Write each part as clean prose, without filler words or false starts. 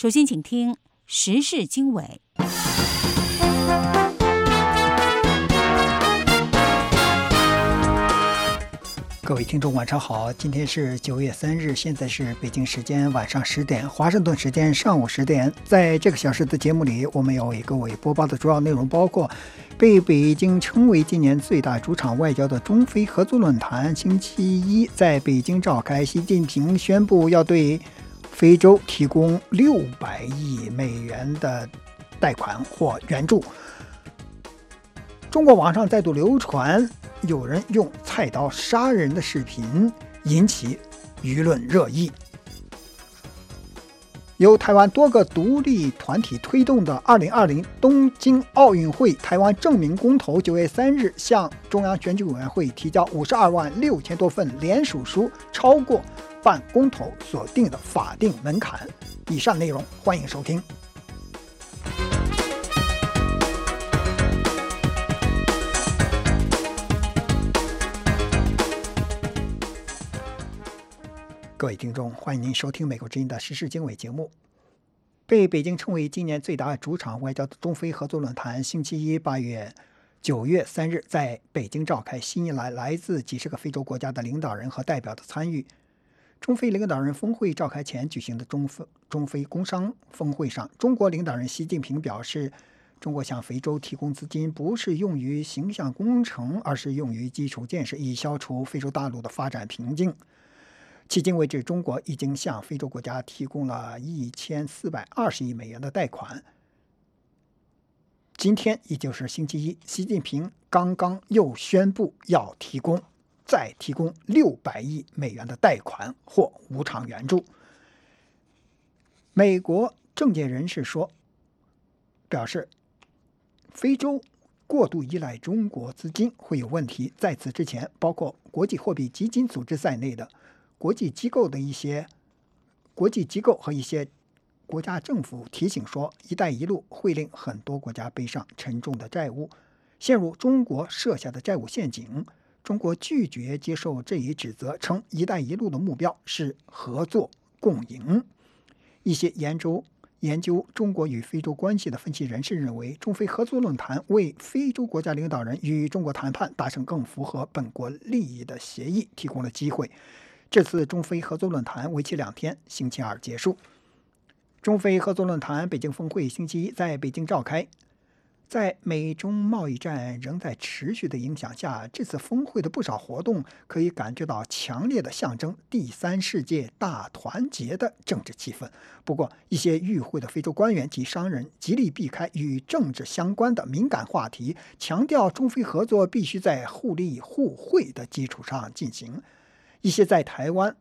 首先请听时事经纬。 各位听众晚上好，今天是9月3日，现在是北京时间晚上10点，华盛顿时间上午10点。在这个小时的节目里，我们要为各位播报的主要内容包括：被北京称为今年最大主场外交的中非合作论坛星期一在北京召开，习近平宣布要对非洲提供600亿美元的贷款或援助。中国网上再度流传有人用菜刀杀人的视频，引起舆论热议。由台湾多个独立团体推动的2020东京奥运会台湾证明公投9月3日向中央选举委员会提交52万6千多份联署书，超过办公投所定的法定门槛。以上内容欢迎收听。各位听众，欢迎您收听美国之音的时事经纬节目。被北京称为今年最大主场外交的中非合作论坛星期一9月3日在北京召开，吸引来自几十个非洲国家的领导人和代表的参与。中非领导人峰会召开前举行的中非工商峰会上，中国领导人习近平表示，中国向非洲提供资金不是用于形象工程，而是用于基础建设，以消除非洲大陆的发展瓶颈。迄今为止，中国已经向非洲国家提供了1420亿美元的贷款。今天，也就是星期一，习近平刚刚又宣布要再提供600亿美元的贷款或无偿援助。美国政界人士表示，非洲过度依赖中国资金会有问题。在此之前，包括国际货币基金组织在内的国际机构和一些国家政府提醒说，一带一路会令很多国家背上沉重的债务，陷入中国设下的债务陷阱。中国拒绝接受这一指责，称一带一路的目标是合作共赢。一些研究中国与非洲关系的分析人士认为，中非合作论坛为非洲国家领导人与中国谈判达成更符合本国利益的协议提供了机会。这次中非合作论坛为期2天，星期二结束。中非合作论坛北京峰会星期一在北京召开。在美中贸易战仍在持续的影响下，这次峰会的不少活动可以感觉到强烈的象征第三世界大团结的政治气氛。不过，一些与会的非洲官员及商人极力避开与政治相关的敏感话题，强调中非合作必须在互利互惠的基础上进行。一些在台湾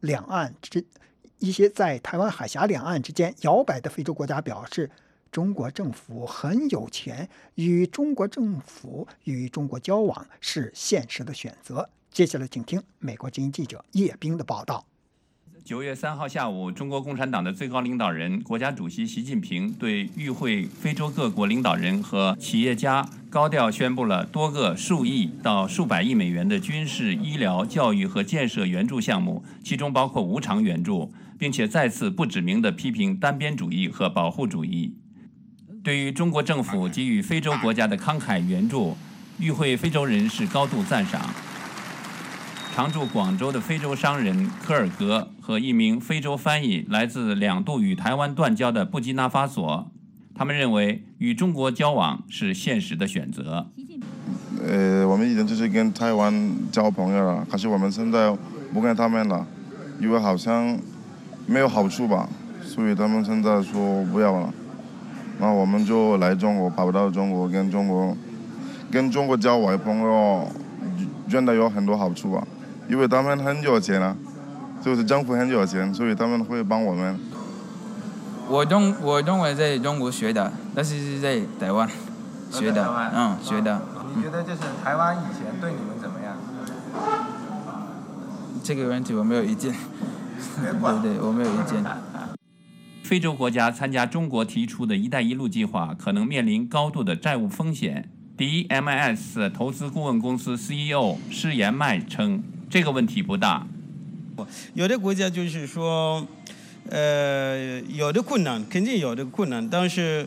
海峡两岸之间摇摆的非洲国家表示，中国政府很有钱，与中国交往是现实的选择。接下来请听美国之音记者叶冰的报道。 9月3号下午，中国共产党的最高领导人、国家主席习近平对与会非洲各国领导人和企业家高调宣布了多个数亿到数百亿美元的军事、医疗、教育和建设援助项目，其中包括无偿援助，并且再次不指名地批评单边主义和保护主义。对于中国政府给予非洲国家的慷慨援助，与会非洲人士高度赞赏。常驻广州的非洲商人科尔格和一名非洲翻译来自2度与台湾断交的布基纳法索，他们认为与中国交往是现实的选择。 我们以前就是跟台湾交朋友了，可是我们现在不跟他们了，因为好像没有好处吧，所以他们现在说不要了。那我们就来中国，跑到中国跟中国交往朋友，真的有很多好处吧。因为他们很有钱啊，就是政府很有钱，所以他们会帮我们。 我中文在中国学的，但是是在台湾学的，学的。 你觉得就是台湾以前对你们怎么样？ 这个问题我没有意见。对，我没有意见。 非洲国家参加中国提出的一带一路计划，可能面临高度的债务风险。DMIS 投资顾问公司 CEO 施延迈称，这个问题不大。 有的国家就是说， 有的困难，肯定有的困难，但是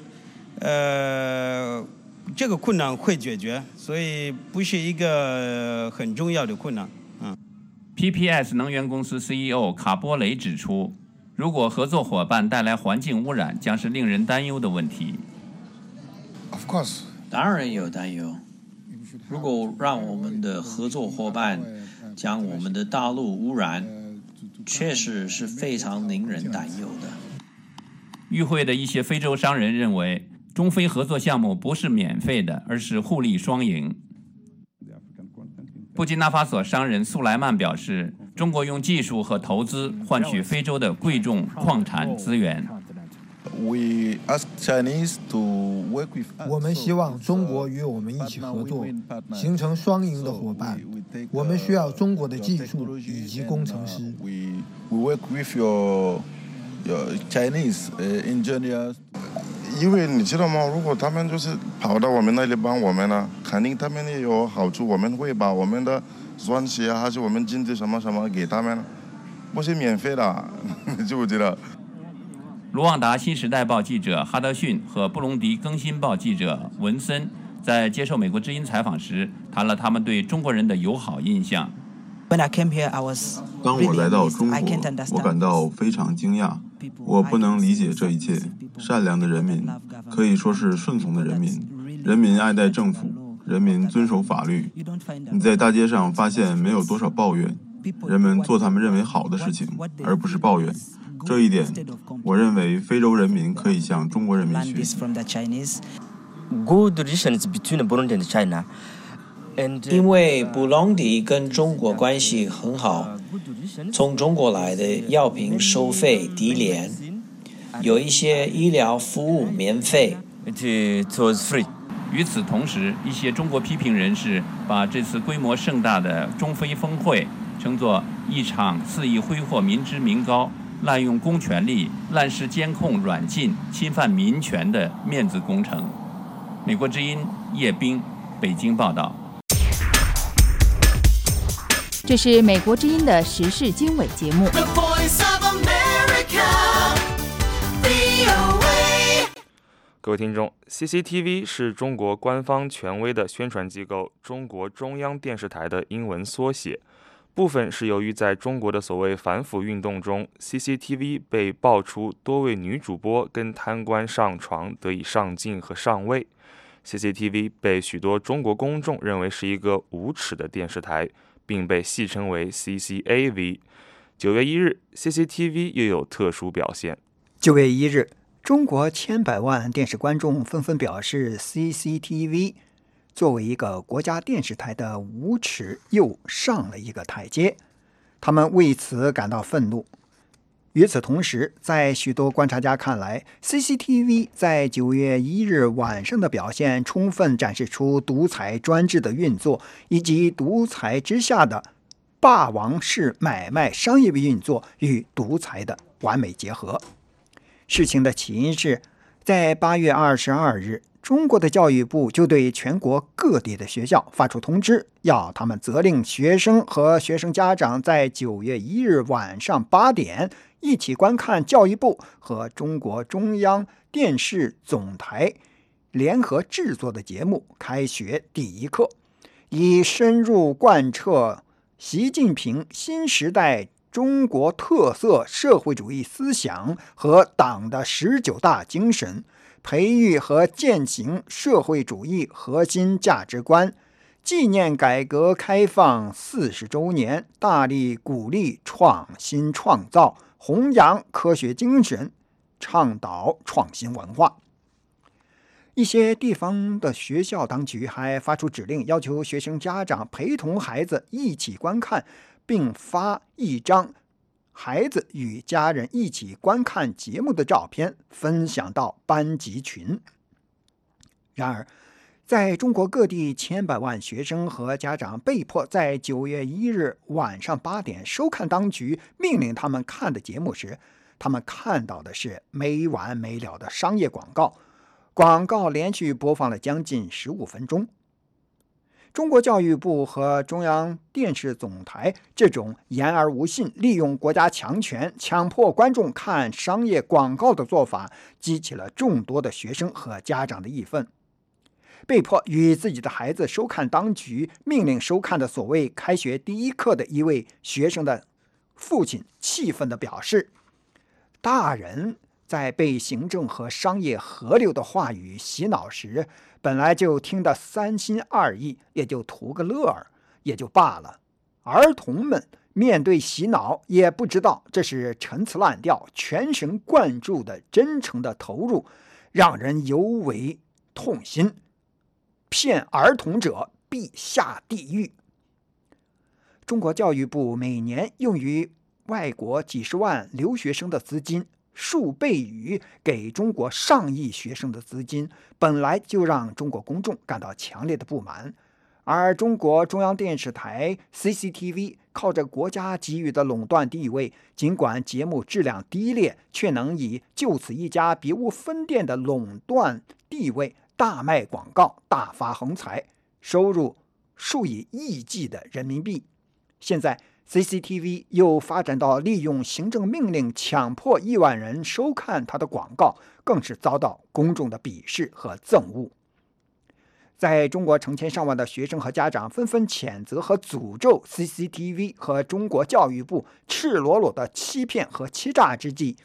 这个困难会解决，所以不是一个很重要的困难。 PPS 能源公司 CEO 卡波雷指出，如果合作伙伴带来环境污染，将是令人担忧的问题。 Of course， 当然有担忧。如果让我们的合作伙伴将我们的大陆污染，确实是非常令人担忧的。 与会的一些非洲商人认为，中非合作项目不是免费的，而是互利双赢。布基纳法索商人苏莱曼表示，中国用技术和投资换取非洲的贵重矿产资源。 我们希望中国与我们一起合作，形成双赢的伙伴。我们需要中国的技术以及工程师。 因为你知道吗？如果他们就是跑到我们那里帮我们呢，肯定他们也有好处。我们会把我们的钻石啊，还是我们经济什么什么给他们，不是免费的，你知不知道？ 卢旺达新时代报记者哈德逊和布隆迪更新报记者文森在接受美国之音采访时，谈了他们对中国人的友好印象。 当我来到中国，我感到非常惊讶。我不能理解这一切。善良的人民，可以说是顺从的人民，人民爱戴政府，人民遵守法律。你在大街上发现没有多少抱怨，人们做他们认为好的事情，而不是抱怨。这一点，我认为非洲人民可以向中国人民学习。 因为布隆迪跟中国关系很好，从中国来的药品收费低廉，有一些医疗服务免费。 与此同时，一些中国批评人士把这次规模盛大的中非峰会称作一场肆意挥霍民脂民膏、滥用公权力、滥施监控软禁、侵犯民权的面子工程。美国之音叶冰，北京报道。 这是美国之音的时事经纬节目。 各位听众 ，CCTV 是中国官方权威的宣传机构中国中央电视台的英文缩写。部分是由于在中国的所谓反腐运动中 ，CCTV 被爆出多位女主播跟贪官上床得以上镜和上位。CCTV 被许多中国公众认为是一个无耻的电视台，并被戏称为 CCAV。9月1日 ，CCTV 又有特殊表现。 9月1日，中国千百万电视观众纷纷表示 ，CCTV 作为一个国家电视台的无耻又上了一个台阶，他们为此感到愤怒。与此同时，在许多观察家看来 ，CCTV 在9月1日晚上的表现充分展示出独裁专制的运作，以及独裁之下的霸王式买卖商业运作与独裁的完美结合。事情的起因是，在8月22日，中国的教育部就对全国各地的学校发出通知，要他们责令学生和学生家长在9月1日晚上8点一起观看教育部和中国中央电视总台联合制作的节目《开学第一课》，以深入贯彻习近平新时代中国特色社会主义思想和党的19大精神，培育和践行社会主义核心价值观，纪念改革开放40周年，大力鼓励创新创造，弘扬科学精神，倡导创新文化。一些地方的学校当局还发出指令，要求学生家长陪同孩子一起观看，并发一张孩子与家人一起观看节目的照片分享到班级群。然而，在中国各地千百万学生和家长被迫在9月1日晚上8点收看当局命令他们看的节目时，他们看到的是没完没了的商业广告，广告连续播放了将近15分钟。 中国教育部和中央电视总台这种言而无信、利用国家强权强迫观众看商业广告的做法，激起了众多的学生和家长的义愤。被迫与自己的孩子收看当局命令收看的所谓开学第一课的一位学生的父亲气愤地表示，大人在被行政和商业河流的话语洗脑时，本来就听得三心二意，也就图个乐儿也就罢了，儿童们面对洗脑也不知道这是陈词滥调，全神贯注的真诚的投入，让人尤为痛心。骗儿童者必下地狱。中国教育部每年用于外国几十万留学生的资金，数倍于给中国上亿学生的资金，本来就让中国公众感到强烈的不满。而中国中央电视台 CCTV 靠着国家给予的垄断地位，尽管节目质量低劣，却能以就此一家别无分店的垄断地位大卖广告，大发横财，收入数以亿计的人民币。现在 CCTV 又发展到利用行政命令强迫亿万人收看它的广告，更是遭到公众的鄙视和憎恶。在中国成千上万的学生和家长纷纷谴责和诅咒 CCTV 和中国教育部赤裸裸的欺骗和欺诈之际，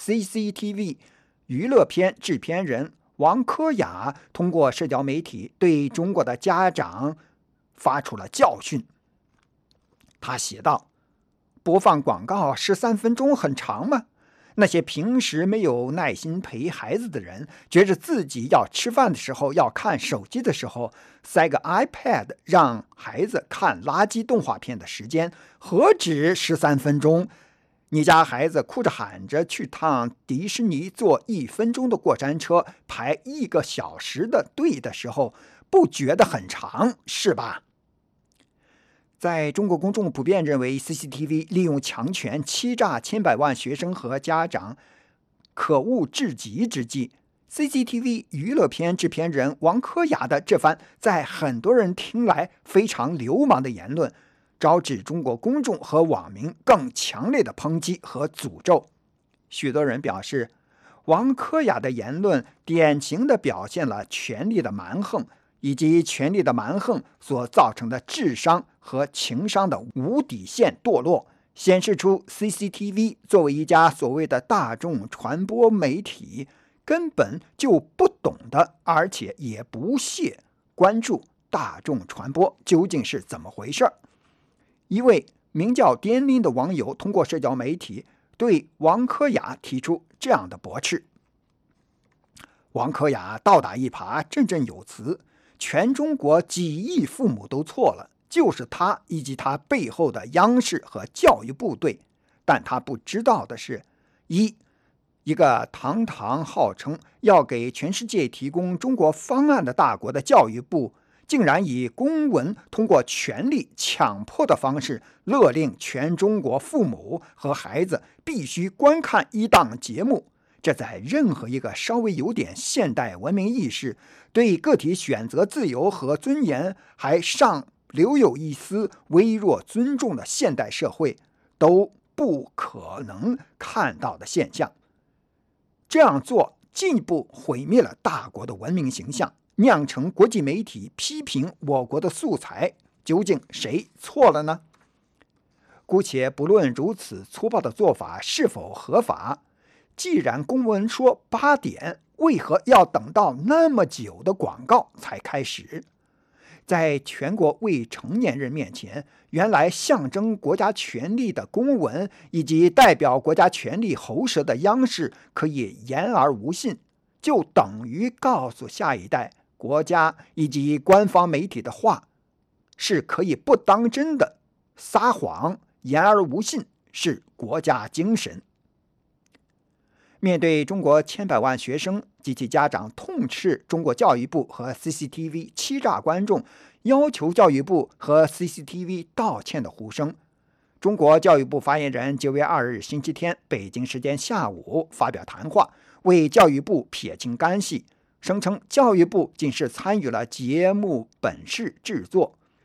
CCTV 娱乐片制片人王科雅通过社交媒体对中国的家长发出了教训。他写道，播放广告13分钟很长吗？那些平时没有耐心陪孩子的人，觉着自己要吃饭的时候，要看手机的时候，塞个 iPad 让孩子看垃圾动画片的时间何止13分钟？你家孩子哭着喊着去趟迪士尼坐1分钟的过山车，排1个小时的队的时候，不觉得很长是吧？在中国公众普遍认为 CCTV 利用强权欺诈千百万学生和家长可恶至极之际， CCTV 娱乐片制片人王科雅的这番在很多人听来非常流氓的言论，招致中国公众和网民更强烈的抨击和诅咒。许多人表示，王科雅的言论典型地表现了权力的蛮横，以及权力的蛮横所造成的智商和情商的无底线堕落，显示出 CCTV 作为一家所谓的大众传播媒体，根本就不懂得，而且也不屑关注大众传播究竟是怎么回事。一位名叫颠林的网友通过社交媒体对王科雅提出这样的驳斥。王科雅倒打一耙，振振有词，全中国几亿父母都错了，就是他以及他背后的央视和教育部对。但他不知道的是，一个堂堂号称要给全世界提供中国方案的大国的教育部，竟然以公文通过权力强迫的方式，勒令全中国父母和孩子必须观看一档节目。这在任何一个稍微有点现代文明意识，对个体选择自由和尊严还尚留有一丝微弱尊重的现代社会，都不可能看到的现象。这样做进一步毁灭了大国的文明形象，酿成国际媒体批评我国的素材。究竟谁错了呢？姑且不论如此粗暴的做法是否合法，既然公文说8点，为何要等到那么久的广告才开始？在全国未成年人面前，原来象征国家权力的公文以及代表国家权力喉舌的央视可以言而无信，就等于告诉下一代，国家以及官方媒体的话是可以不当真的，撒谎言而无信是国家精神。面对中国千百万学生及其家长痛斥中国教育部和 CCTV 欺诈观众，要求教育部和 CCTV 道歉的呼声，中国教育部发言人9月2日星期天北京时间下午发表谈话，为教育部撇清干系，声称教育部仅是参与了节目本市制作，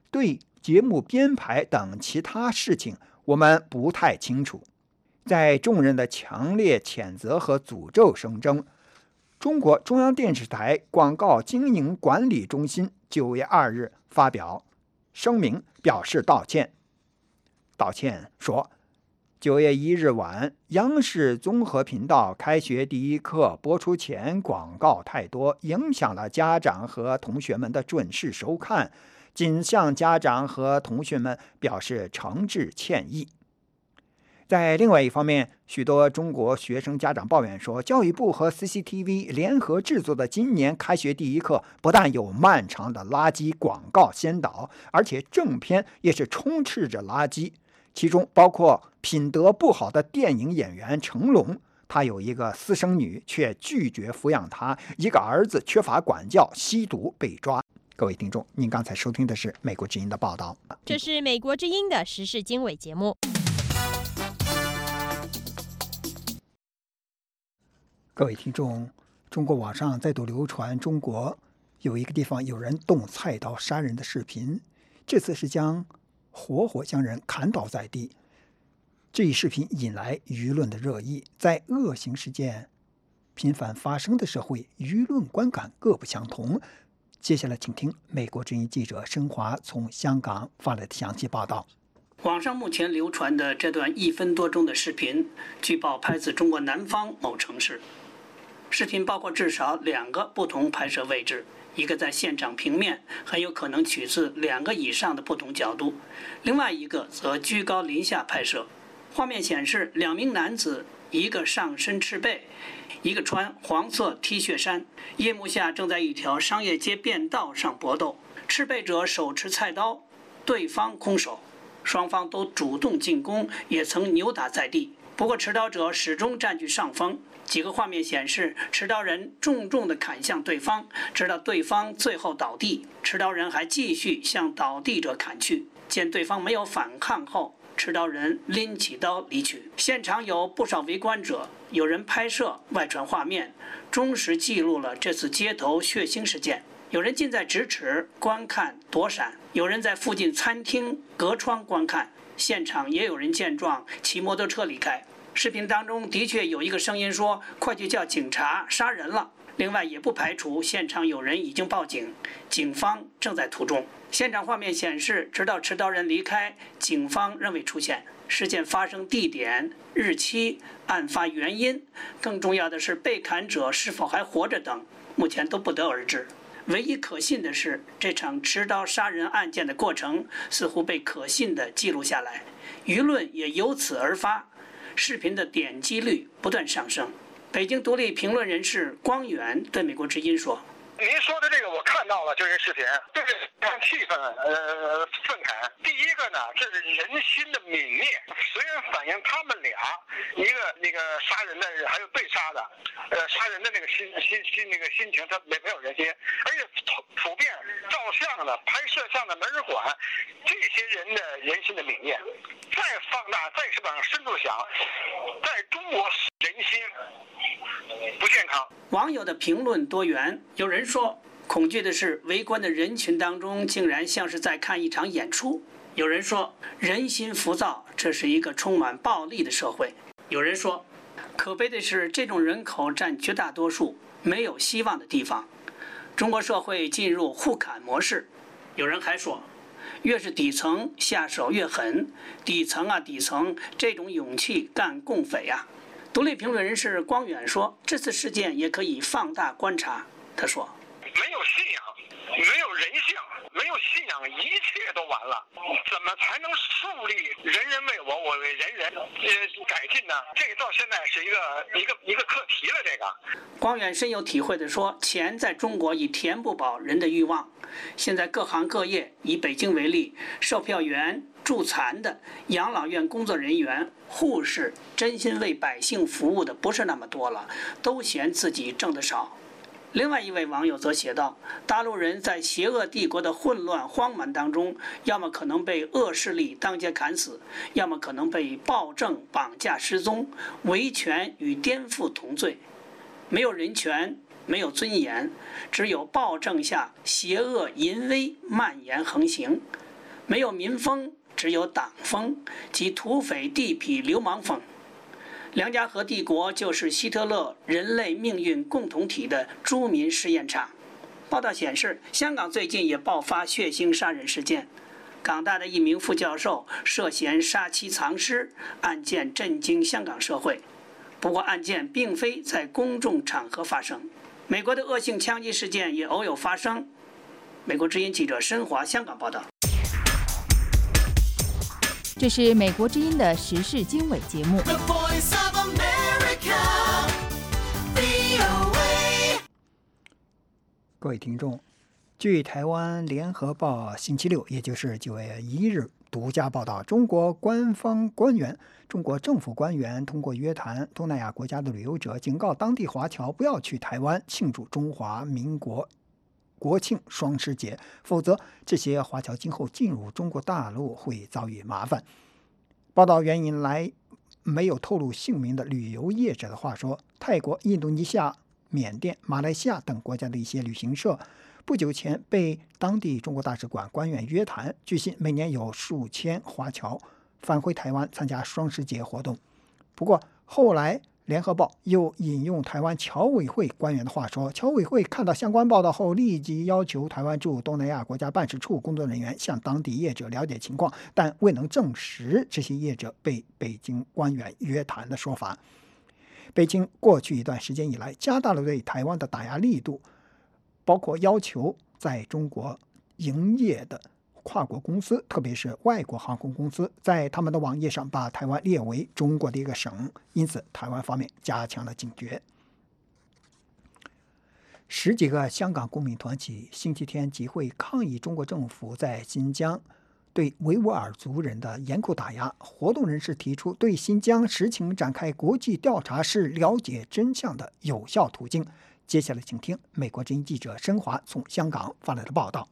对节目编排等其他事情，我们不太清楚。在众人的强烈谴责和诅咒声中，中国中央电视台广告经营管理中心9月2日发表声明，表示道歉说，9月1日晚，央视综合频道开学第一课播出前广告太多，影响了家长和同学们的准时收看，仅向家长和同学们表示诚挚歉意。在另外一方面，许多中国学生家长抱怨说，教育部和 CCTV 联合制作的今年开学第一课不但有漫长的垃圾广告先导，而且正片也是充斥着垃圾，其中包括品德不好的电影演员成龙，他有一个私生女却拒绝抚养他，一个儿子缺乏管教，吸毒被抓。各位听众，您刚才收听的是美国之音的报道。 这是美国之音的时事经纬节目。 各位听众，中国网上再度流传中国有一个地方有人动菜刀杀人的视频，这次是活活将人砍倒在地。这一视频引来舆论的热议。在恶行事件频繁发生的社会，舆论观感各不相同。接下来请听美国之音记者申华从香港发来的详细报道。 网上目前流传的这段1分多钟的视频，据报拍自中国南方某城市。视频包括至少2个不同拍摄位置，一个在现场平面，很有可能取自2个以上的不同角度；另外一个则居高临下拍摄。画面显示2名男子，一个上身赤背，一个穿黄色 T 恤衫，夜幕下正在一条商业街便道上搏斗。赤背者手持菜刀，对方空手，双方都主动进攻，也曾扭打在地。不过持刀者始终占据上风。几个画面显示，持刀人重重地砍向对方，直到对方最后倒地，持刀人还继续向倒地者砍去。见对方没有反抗后，持刀人拎起刀离去。现场有不少围观者，有人拍摄外传画面，忠实记录了这次街头血腥事件。有人近在咫尺观看躲闪，有人在附近餐厅隔窗观看，现场也有人见状骑摩托车离开。视频当中的确有一个声音说：“快去叫警察，杀人了。”另外也不排除现场有人已经报警，警方正在途中。现场画面显示，直到持刀人离开，警方仍未出现。事件发生地点、日期、案发原因，更重要的是被砍者是否还活着等，目前都不得而知。唯一可信的是，这场持刀杀人案件的过程似乎被可信地记录下来，舆论也由此而发。视频的点击率不断上升。北京独立评论人士光远对美国之音说：“ 您说的这个我看到了，就是视频，对这气氛愤慨。第一个呢，这是人心的泯灭，虽然反映他们俩，一个那个杀人的，还有被杀的，杀人的那个心情，他没有人心，而且普遍照相的、拍摄像的、门市馆，这些人的人心的泯灭。再放大，再是往深处想，在中国人心不健康。” 网友的评论多元，有人说恐惧的是围观的人群当中竟然像是在看一场演出，有人说人心浮躁，这是一个充满暴力的社会，有人说可悲的是这种人口占绝大多数，没有希望的地方，中国社会进入互砍模式。有人还说越是底层下手越狠，底层啊底层，这种勇气干共匪啊。独立评论人士光远说，这次事件也可以放大观察。他说：“ 没有信仰，没有人性，没有信仰，一切都完了。怎么才能树立人人为我，我为人人改进呢？这个到现在是一个课题了。”这个光远深有体会地说，钱在中国已填不饱人的欲望。现在各行各业，以北京为例，售票员、助残的、养老院工作人员、护士，真心为百姓服务的不是那么多了，都嫌自己挣得少。另外一位网友则写道，大陆人在邪恶帝国的混乱荒蛮当中，要么可能被恶势力当街砍死，要么可能被暴政绑架失踪，维权与颠覆同罪。没有人权，没有尊严，只有暴政下邪恶淫威蔓延横行。 没有民风，只有党风，即土匪、地痞、流氓风。梁家河帝国就是希特勒人类命运共同体的著名试验场。报道显示，香港最近也爆发血腥杀人事件，港大的一名副教授涉嫌杀妻藏尸，案件震惊香港社会。不过，案件并非在公众场合发生。美国的恶性枪击事件也偶有发生。美国之音记者申华香港报道。 这是美国之音的时事经纬节目。 各位听众，据台湾联合报星期六，也就是9月1日独家报道，中国官方官员、中国政府官员通过约谈东南亚国家的旅游者，警告当地华侨不要去台湾庆祝中华民国国庆双十节，否则这些华侨今后进入中国大陆会遭遇麻烦。报道援引来没有透露姓名的旅游业者的话说，泰国、印度尼西亚、缅甸、马来西亚等国家的一些旅行社不久前被当地中国大使馆官员约谈，据悉每年有数千华侨返回台湾参加双十节活动。不过后来联合报又引用台湾侨委会官员的话说，侨委会看到相关报道后，立即要求台湾驻东南亚国家办事处工作人员向当地业者了解情况，但未能证实这些业者被北京官员约谈的说法。北京过去一段时间以来加大了对台湾的打压力度，包括要求在中国营业的跨国公司，特别是外国航空公司，在他们的网页上把台湾列为中国的一个省，因此台湾方面加强了警觉。10几个香港公民团体星期天集会抗议中国政府在新疆对维吾尔族人的严酷打压。活动人士提出，对新疆实情展开国际调查是了解真相的有效途径。接下来请听美国之音记者申华从香港发来的报道。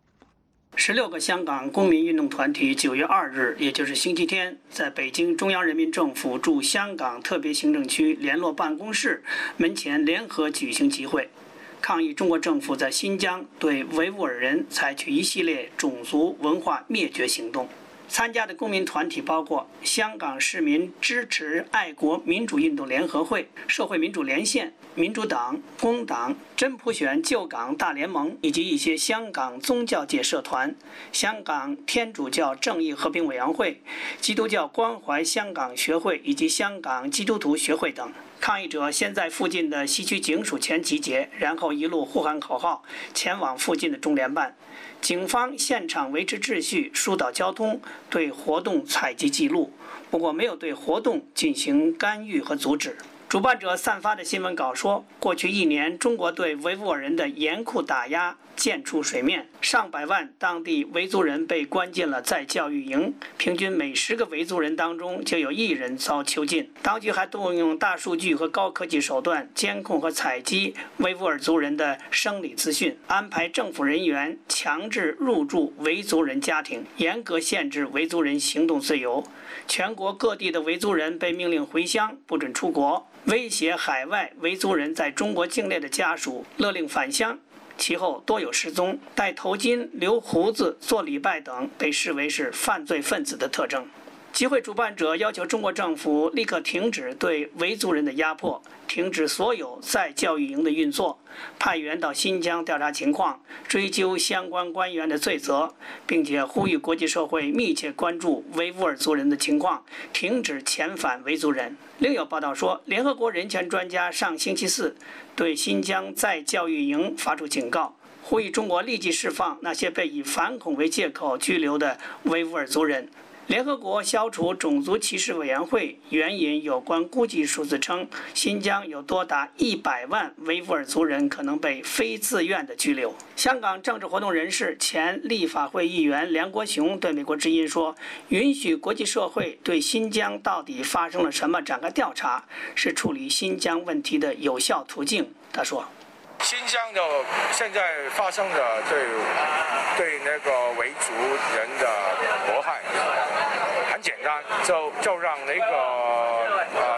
16个香港公民运动团体9月2日，也就是星期天，在北京中央人民政府驻香港特别行政区联络办公室门前联合举行集会，抗议中国政府在新疆对维吾尔人采取一系列种族文化灭绝行动。参加的公民团体包括香港市民支持爱国民主运动联合会、社会民主连线、民主党、工党、真普选救港大联盟，以及一些香港宗教界社团、香港天主教正义和平委员会、基督教关怀香港学会以及香港基督徒学会等。抗议者先在附近的西区警署前集结，然后一路呼喊口号，前往附近的中联办。警方现场维持秩序，疏导交通，对活动采集记录，不过没有对活动进行干预和阻止。主办者散发的新闻稿说，过去1年，中国对维吾尔人的严酷打压见出水面，上百万当地维族人被关进了再教育营，平均每10个维族人当中就有1人遭囚禁。当局还动用大数据和高科技手段监控和采集维吾尔族人的生理资讯，安排政府人员强制入住维族人家庭，严格限制维族人行动自由。全国各地的维族人被命令回乡，不准出国，威胁海外维族人在中国境内的家属，勒令返乡。其后多有失踪，戴头巾、留胡子、做礼拜等被视为是犯罪分子的特征。集会主办者要求中国政府立刻停止对维族人的压迫，停止所有再教育营的运作，派员到新疆调查情况，追究相关官员的罪责，并且呼吁国际社会密切关注维吾尔族人的情况，停止遣返维族人。另有报道说，联合国人权专家上星期4对新疆再教育营发出警告，呼吁中国立即释放那些被以反恐为借口拘留的维吾尔族人。联合国消除种族歧视委员会援引有关估计数字称，新疆有多达100万维吾尔族人可能被非自愿的拘留。香港政治活动人士、前立法会议员梁国雄对美国之音说，允许国际社会对新疆到底发生了什么展开调查，是处理新疆问题的有效途径。他说， 新疆的现在发生的对那个维族人的迫害很简单，就让那个联合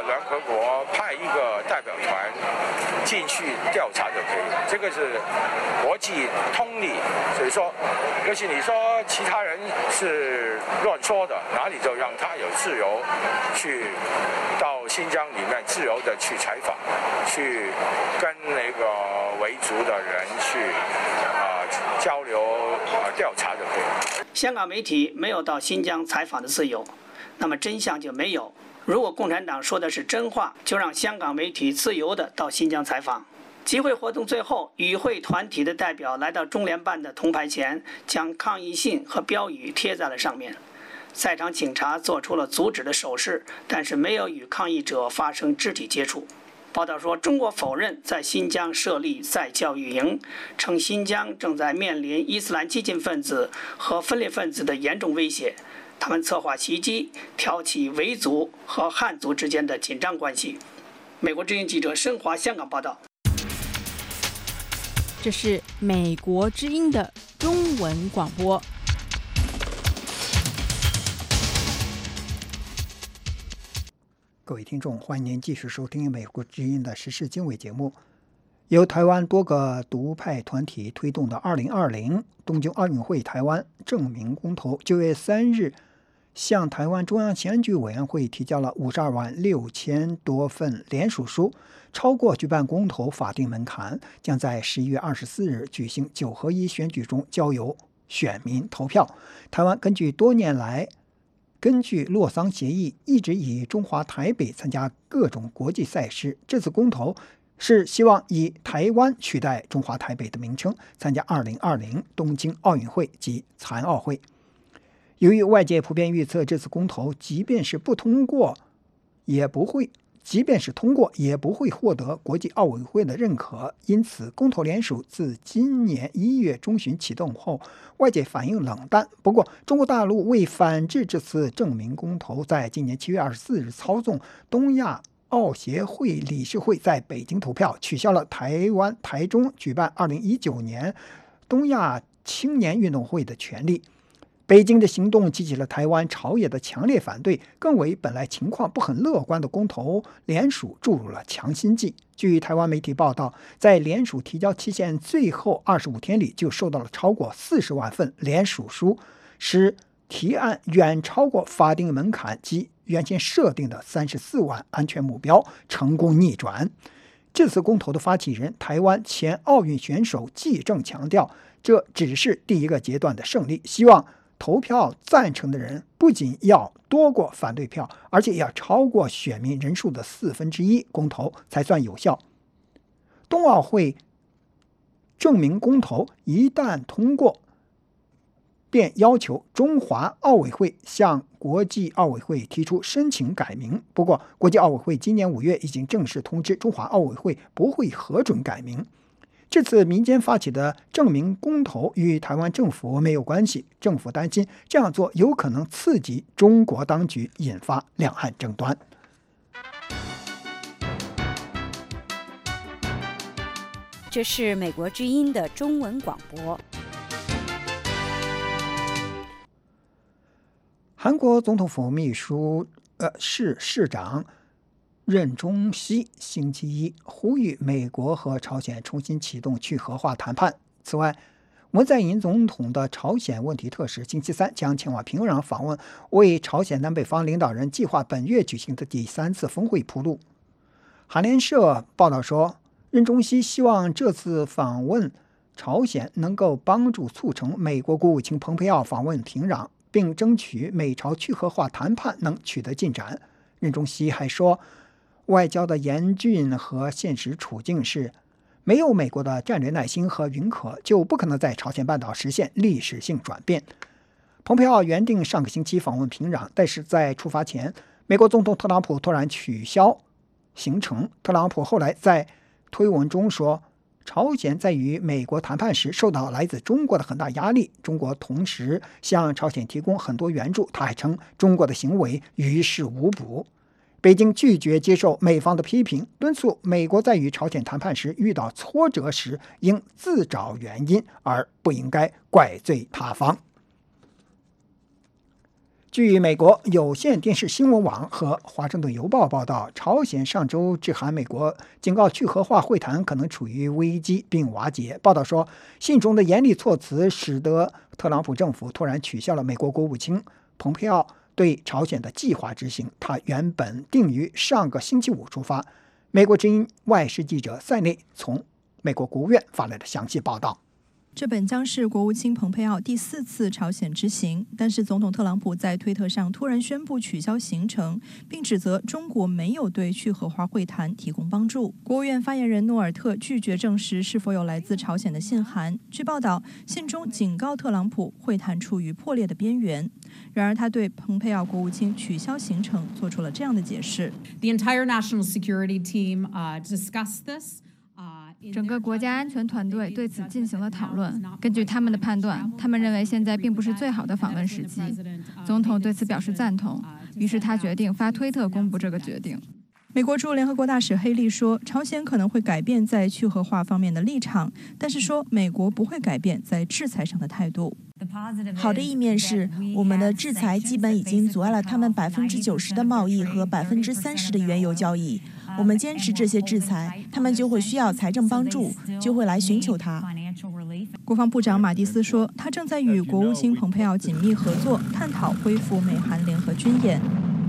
国派一个代表团进去调查就可以了，这个是国际通例。所以说，尤其你说其他人是乱说的，哪里就让他有自由去到新疆里面自由的去采访，去跟那个维族的人去交流调查就可以了。 香港媒体没有到新疆采访的自由，那么真相就没有。如果共产党说的是真话，就让香港媒体自由地到新疆采访。集会活动最后，与会团体的代表来到中联办的铜牌前，将抗议信和标语贴在了上面。在场警察做出了阻止的手势，但是没有与抗议者发生肢体接触。报道说，中国否认在新疆设立再教育营，称新疆正在面临伊斯兰激进分子和分裂分子的严重威胁。他们策划袭击，挑起维族和汉族之间的紧张关系。美国之音记者申华香港报道。 这是美国之音的中文广播。 各位听众，欢迎您继续收听美国之音的时事经纬节目。由台湾多个独派团体推动的2020东京奥运会台湾正名公投9月3日向台湾中央选举委员会提交了52万6千多份联署书，超过举办公投法定门槛，将在11月24日举行9合1选举中交由选民投票。台湾多年来根据洛桑协议，一直以中华台北参加各种国际赛事。这次公投是希望以台湾取代中华台北的名称，参加2020东京奥运会及残奥会。由于外界普遍预测这次公投即便是通过也不会获得国际奥委会的认可，因此公投联署自今年1月中旬启动后，外界反应冷淡。不过中国大陆为反制这次正名公投，在今年7月24日操纵东亚奥协会理事会在北京投票，取消了台湾台中举办2019年东亚青年运动会的权利。北京的行动激起了台湾朝野的强烈反对，更为本来情况不很乐观的公投联署注入了强心剂。据台湾媒体报道，在联署提交期限最后25天里，就收到了超过40万份联署书，使提案远超过法定门槛及原先设定的34万安全目标，成功逆转。这次公投的发起人台湾前奥运选手纪政强调，这只是第一个阶段的胜利，希望投票赞成的人不仅要多过反对票，而且要超过选民人数的1/4，公投才算有效。冬奥会正名公投一旦通过，便要求中华奥委会向国际奥委会提出申请改名。不过国际奥委会今年5月已经正式通知中华奥委会不会核准改名。这次民间发起的正名公投与台湾政府没有关系，政府担心这样做有可能刺激中国当局，引发两岸争端。 这是美国之音的中文广播。 韩国总统府秘书市长任中熙星期一呼吁美国和朝鲜重新启动去核化谈判。此外，文在寅总统的朝鲜问题特使星期三将前往平壤访问，为朝鲜南北方领导人计划本月举行的第3次峰会铺路。韩联社报道说，任中熙希望这次访问朝鲜能够帮助促成美国国务卿蓬佩奥访问平壤，并争取美朝去核化谈判能取得进展。任中熙还说，外交的严峻和现实处境是，没有美国的战略耐心和允可，就不可能在朝鲜半岛实现历史性转变。蓬佩奥原定上个星期访问平壤，但是在出发前，美国总统特朗普突然取消行程。特朗普后来在推文中说，朝鲜在与美国谈判时受到来自中国的很大压力，中国同时向朝鲜提供很多援助。他还称中国的行为于事无补。北京拒绝接受美方的批评，敦促美国在与朝鲜谈判时遇到挫折时应自找原因，而不应该怪罪他方。 据美国有线电视新闻网和华盛顿邮报报道，朝鲜上周致函美国，警告去核化会谈可能处于危机并瓦解。报道说，信中的严厉措辞使得特朗普政府突然取消了美国国务卿蓬佩奥对朝鲜的计划执行。他原本定于上个星期五出发。美国之音外事记者塞内从美国国务院发来的详细报道。 这本将是国务卿蓬佩奥第4次朝鲜之行，但是总统特朗普在推特上突然宣布取消行程，并指责中国没有对去核化会谈提供帮助。国务院发言人诺尔特拒绝证实是否有来自朝鲜的信函。据报道，信中警告特朗普会谈处于破裂的边缘。然而，他对蓬佩奥国务卿取消行程做出了这样的解释 ：“The entire national security team discussed this.” 整个国家安全团队对此进行了讨论。根据他们的判断，他们认为现在并不是最好的访问时机。总统对此表示赞同，于是他决定发推特公布这个决定。 美国驻联合国大使黑利说，朝鲜可能会改变在去核化方面的立场，但是说美国不会改变在制裁上的态度。 好的一面是，我们的制裁基本已经阻碍了他们90%的贸易和30%的原油交易。我们坚持这些制裁，他们就会需要财政帮助，就会来寻求它。 国防部长马蒂斯说，他正在与国务卿蓬佩奥紧密合作，探讨恢复美韩联合军演。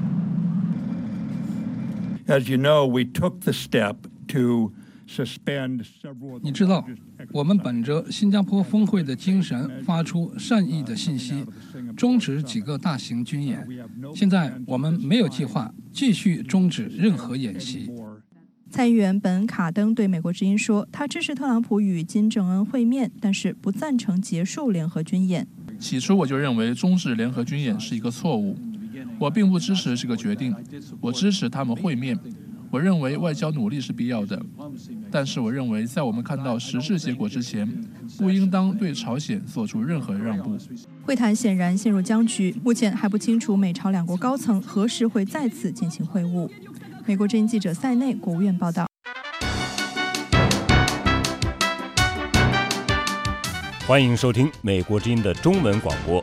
As you know, we took the step to suspend several. 你知道，我们本着新加坡峰会的精神，发出善意的信息，终止几个大型军演。现在我们没有计划继续终止任何演习。 参议员本卡登对美国之音说，他支持特朗普与金正恩会面，但是不赞成结束联合军演。 起初我就认为终止联合军演是一个错误，我并不支持这个决定，我支持他们会面。我认为外交努力是必要的，但是我认为在我们看到实质结果之前，不应当对朝鲜做出任何让步。 会谈显然陷入僵局，目前还不清楚美朝两国高层何时会再次进行会晤。美国之音记者塞内，国务院报道。 欢迎收听美国之音的中文广播。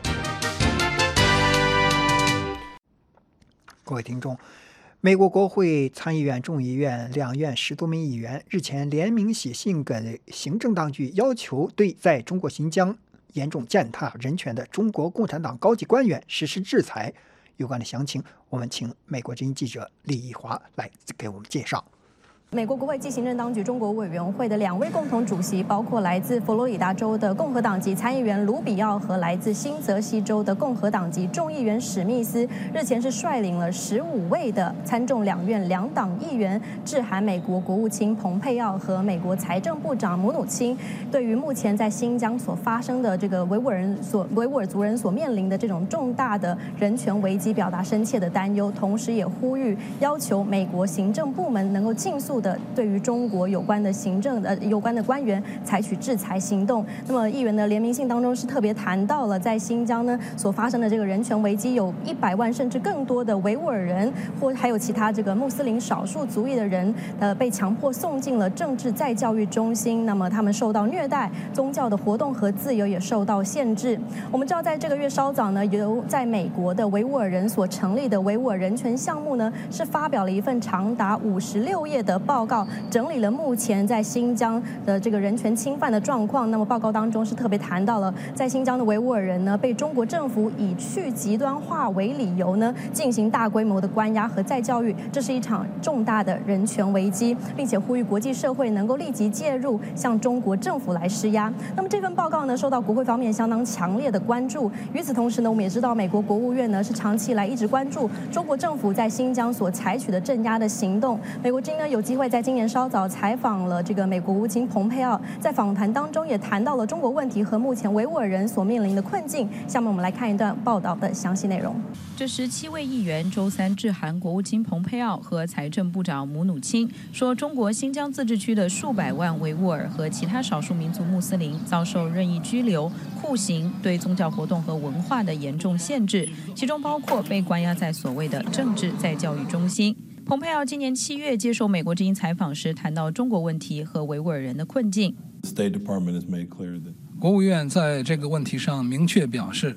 各位听众，美国国会参议院、众议院两院10多名议员日前联名写信给行政当局，要求对在中国新疆严重践踏人权的中国共产党高级官员实施制裁。有关的详情，我们请美国之音记者李义华来给我们介绍。 美国国会暨行政当局中国委员会的2位共同主席，包括来自佛罗里达州的共和党籍参议员卢比奥和来自新泽西州的共和党籍众议员史密斯，日前是率领了15位的参众两院两党议员致函美国国务卿蓬佩奥和美国财政部长姆努钦，对于目前在新疆所发生的这个维吾尔族人所面临的这种重大的人权危机表达深切的担忧，同时也呼吁要求美国行政部门能够尽速的对于中国有关的有关的官员采取制裁行动。那么议员的联名信当中是特别谈到了在新疆呢所发生的这个人权危机，有100万甚至更多的维吾尔人或还有其他这个穆斯林少数族裔的人被强迫送进了政治再教育中心，那么他们受到虐待，宗教的活动和自由也受到限制。我们知道在这个月稍早呢，由在美国的维吾尔人所成立的维吾尔人权项目呢是发表了一份长达56页的报告，整理了目前在新疆的这个人权侵犯的状况。那么报告当中是特别谈到了在新疆的维吾尔人呢被中国政府以去极端化为理由呢进行大规模的关押和再教育，这是一场重大的人权危机，并且呼吁国际社会能够立即介入，向中国政府来施压。那么这份报告呢受到国会方面相当强烈的关注。与此同时呢，我们也知道美国国务院呢是长期以来一直关注中国政府在新疆所采取的镇压的行动。美国之音呢有机会在今年稍早采访了这个美国国务卿蓬佩奥，在访谈当中也谈到了中国问题和目前维吾尔人所面临的困境。下面我们来看一段报道的详细内容。 这17位议员周三致函国务卿蓬佩奥和财政部长姆努钦，说中国新疆自治区的数百万维吾尔和其他少数民族穆斯林遭受任意拘留、酷刑、对宗教活动和文化的严重限制，其中包括被关押在所谓的政治再教育中心。蓬佩奥今年7月接受美国之音采访时谈到中国问题和维吾尔人的困境。 国务院在这个问题上明确表示，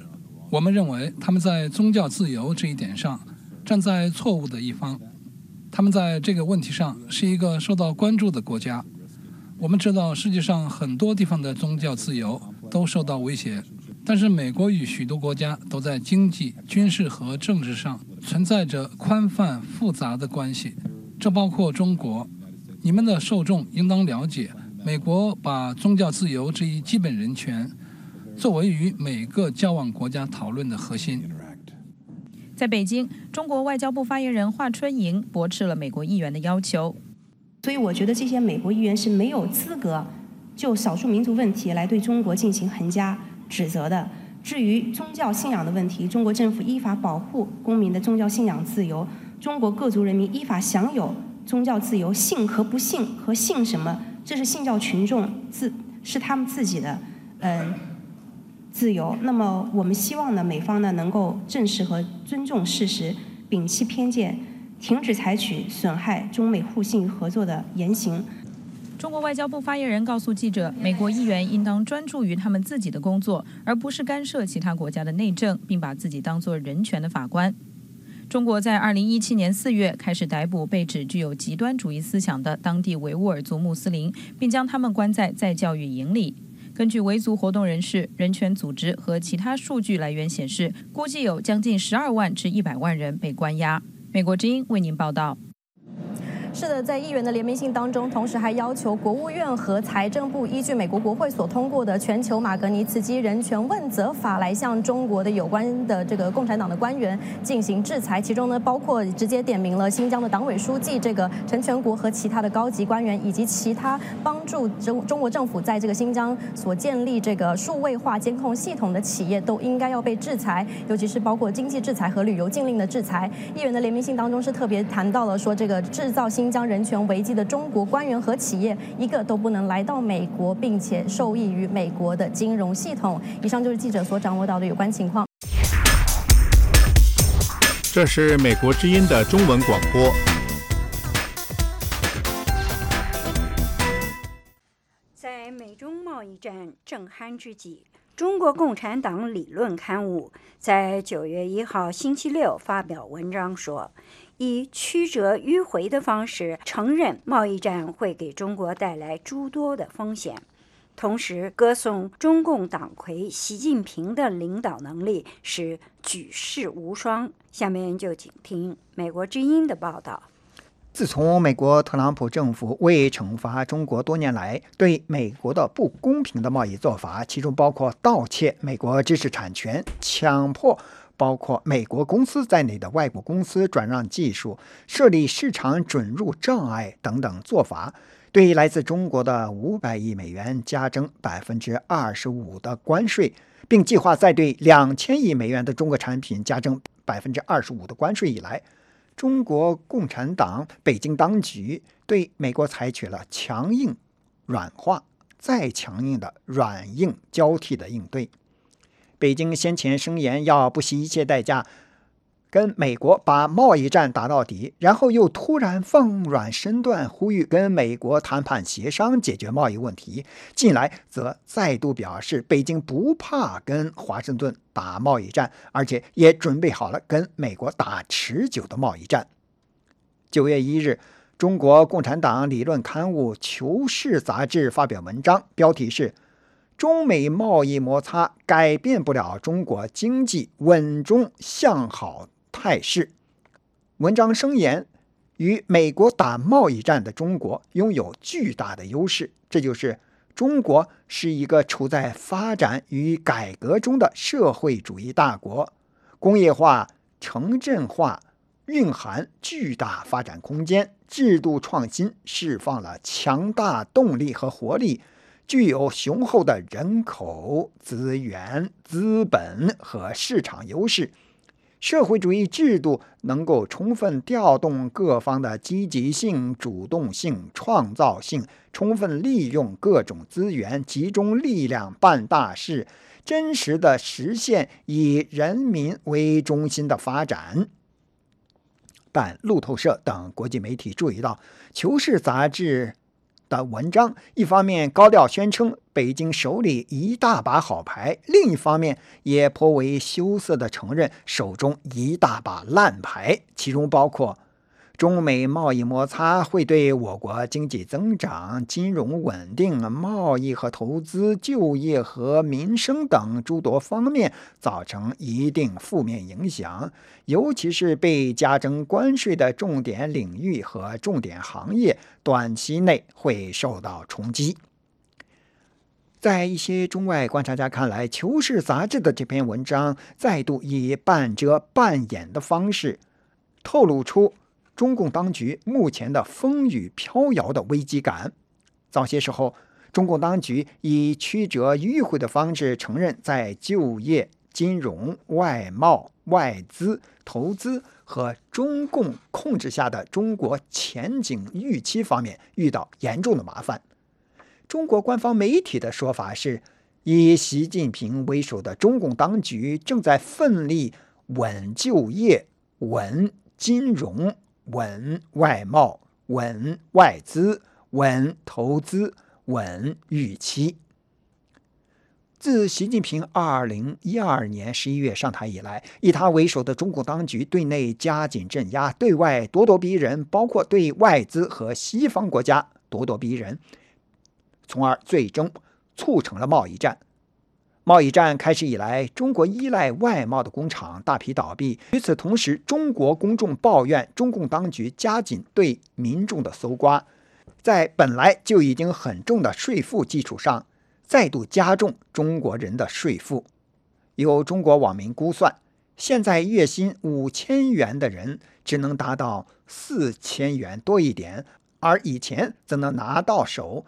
我们认为他们在宗教自由这一点上站在错误的一方，他们在这个问题上是一个受到关注的国家。我们知道世界上很多地方的宗教自由都受到威胁，但是美国与许多国家都在经济、军事和政治上存在着宽泛复杂的关系，这包括中国。你们的受众应当了解，美国把宗教自由这一基本人权作为与每个交往国家讨论的核心。 在北京，中国外交部发言人华春莹驳斥了美国议员的要求。 所以我觉得这些美国议员是没有资格就少数民族问题来对中国进行横加指责的。至于宗教信仰的问题，中国政府依法保护公民的宗教信仰自由，中国各族人民依法享有宗教自由，信和不信和信什么，这是信教群众是他们自己的自由。那么我们希望呢，美方呢能够正视和尊重事实，摒弃偏见，停止采取损害中美互信与合作的言行。 中国外交部发言人告诉记者，美国议员应当专注于他们自己的工作，而不是干涉其他国家的内政，并把自己当作人权的法官。中国在2017年4月开始逮捕被指具有极端主义思想的当地维吾尔族穆斯林，并将他们关在再教育营里。根据维族活动人士、人权组织和其他数据来源显示，估计有将近12万至100万人被关押。美国之音为您报道。 是的，在议员的联名信当中，同时还要求国务院和财政部依据美国国会所通过的全球马格尼茨基人权问责法来向中国的有关的这个共产党的官员进行制裁，其中呢包括直接点名了新疆的党委书记这个陈全国和其他的高级官员，以及其他帮助中国政府在这个新疆所建立这个数位化监控系统的企业都应该要被制裁，尤其是包括经济制裁和旅游禁令的制裁。议员的联名信当中是特别谈到了说，这个制造新疆人权危机的中国官员和企业一个都不能来到美国，并且受益于美国的金融系统。以上就是记者所掌握到的有关情况。 这是美国之音的中文广播。 在美中贸易战正酣之际，中国共产党理论刊物在9月1号星期六发表文章说，以曲折迂回的方式承认贸易战会给中国带来诸多的风险，同时歌颂中共党魁习近平的领导能力是举世无双。下面就请听美国之音的报道。 自从美国特朗普政府为惩罚中国多年来对美国的不公平的贸易做法，其中包括盗窃美国知识产权、强迫包括美国公司在内的外国公司转让技术、设立市场准入障碍等等做法，对来自中国的500亿美元加征25%的关税，并计划再对2000亿美元的中国产品加征25%的关税以来，中国共产党北京当局对美国采取了强硬、软化、再强硬的软硬交替的应对。北京先前声言要不惜一切代价跟美国把贸易战打到底，然后又突然放软身段，呼吁跟美国谈判协商解决贸易问题。近来则再度表示，北京不怕跟华盛顿打贸易战，而且也准备好了跟美国打持久的贸易战。9月1日，中国共产党理论刊物《求是》杂志发表文章，标题是中美贸易摩擦改变不了中国经济稳中向好态势。文章声言，与美国打贸易战的中国拥有巨大的优势，这就是中国是一个处在发展与改革中的社会主义大国，工业化、城镇化蕴含巨大发展空间，制度创新释放了强大动力和活力，具有雄厚的人口、资源、资本和市场优势。社会主义制度能够充分调动各方的积极性、主动性、创造性，充分利用各种资源，集中力量办大事，真实地实现以人民为中心的发展。但路透社等国际媒体注意到，《求是》杂志的文章，一方面高调宣称北京手里一大把好牌，另一方面也颇为羞涩地承认手中一大把烂牌，其中包括中美贸易摩擦会对我国经济增长、金融稳定、贸易和投资、就业和民生等诸多方面造成一定负面影响，尤其是被加征关税的重点领域和重点行业短期内会受到冲击。在一些中外观察家看来，《求是》杂志的这篇文章再度以半遮半掩的方式透露出中共当局目前的风雨飘摇的危机感。早些时候，中共当局以曲折迂回的方式承认在就业、金融、外贸、外资、投资和中共控制下的中国前景预期方面遇到严重的麻烦。中国官方媒体的说法是，以习近平为首的中共当局正在奋力稳就业、稳金融、稳外贸、稳外资、稳投资、稳预期。自习近平2012年11月上台以来，以他为首的中共当局对内加紧镇压，对外咄咄逼人，包括对外资和西方国家咄咄逼人，从而最终促成了贸易战。贸易战开始以来，中国依赖外贸的工厂大批倒闭。与此同时，中国公众抱怨中共当局加紧对民众的搜刮，在本来就已经很重的税负基础上，再度加重中国人的税负。有中国网民估算，现在月薪5000元的人只能达到4000元多一点，而以前则能拿到手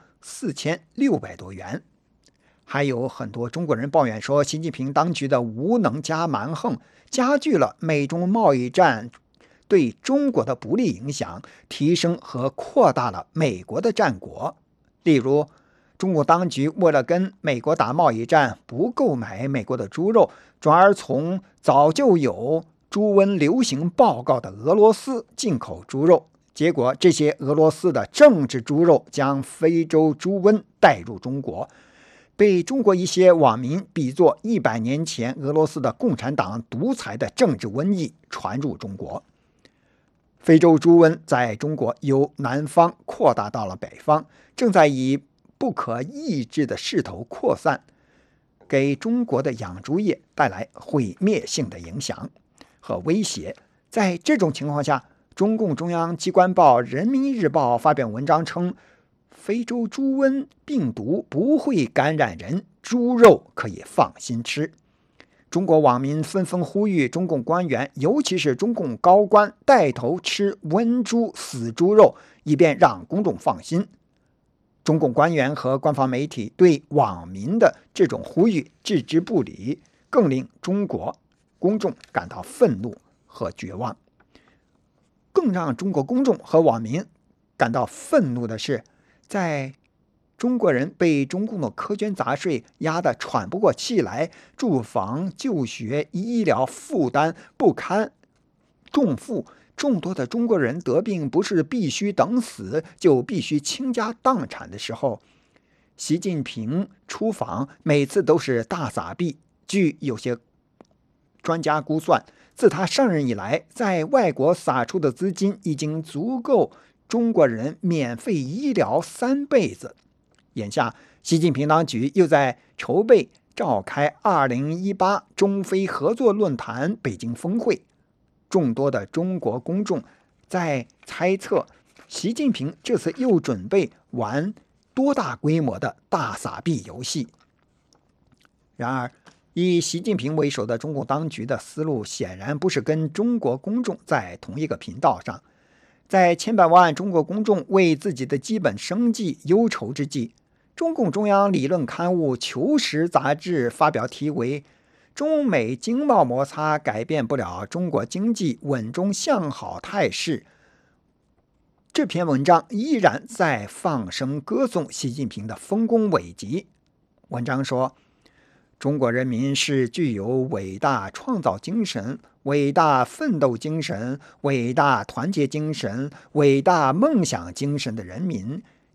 4600多元。还有很多中国人抱怨说，习近平当局的无能加蛮横加剧了美中贸易战对中国的不利影响，提升和扩大了美国的战果。例如，中国当局为了跟美国打贸易战，不购买美国的猪肉，转而从早就有猪瘟流行报告的俄罗斯进口猪肉，结果这些俄罗斯的政治猪肉将非洲猪瘟带入中国，被中国一些网民比作100年前俄罗斯的共产党独裁的政治瘟疫传入中国。非洲猪瘟在中国由南方扩大到了北方，正在以不可抑制的势头扩散，给中国的养猪业带来毁灭性的影响和威胁。在这种情况下，中共中央机关报《人民日报》发表文章称，非洲猪瘟病毒不会感染人，猪肉可以放心吃。中国网民纷纷呼吁中共官员，尤其是中共高官，带头吃瘟猪、死猪肉，以便让公众放心。中共官员和官方媒体对网民的这种呼吁置之不理，更令中国公众感到愤怒和绝望。更让中国公众和网民感到愤怒的是，在中国人被中共的苛捐杂税压得喘不过气来，住房、就学、医疗负担不堪重负，众多的中国人得病不是必须等死，就必须倾家荡产的时候，习近平出访每次都是大撒币。据有些专家估算，自他上任以来，在外国撒出的资金已经足够中国人免费医疗3辈子。眼下，习近平当局又在筹备召开2018中非合作论坛北京峰会。众多的中国公众在猜测，习近平这次又准备玩多大规模的大撒币游戏。然而，以习近平为首的中共当局的思路显然不是跟中国公众在同一个频道上。在千百万中国公众为自己的基本生计忧愁之际，中共中央理论刊物《求是》杂志发表题为《中美经贸摩擦改变不了中国经济稳中向好态势》这篇文章依然在放声歌颂习近平的丰功伟绩。文章说，中国人民是具有伟大创造精神、伟大奋斗精神、伟大团结精神、伟大梦想精神的人民，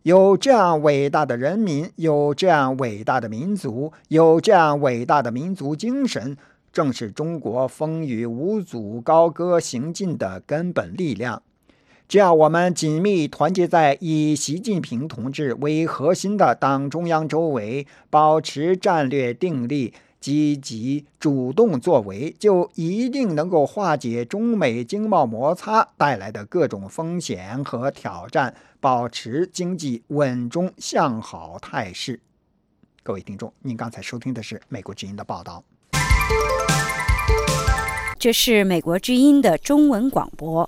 有这样伟大的人民，有这样伟大的民族，有这样伟大的民族精神，正是中国风雨无阻、高歌行进的根本力量。只要我们紧密团结在以习近平同志为核心的党中央周围，保持战略定力，积极主动作为，就一定能够化解中美经贸摩擦带来的各种风险和挑战，保持经济稳中向好态势。各位听众，您刚才收听的是美国之音的报道。 这是美国之音的中文广播。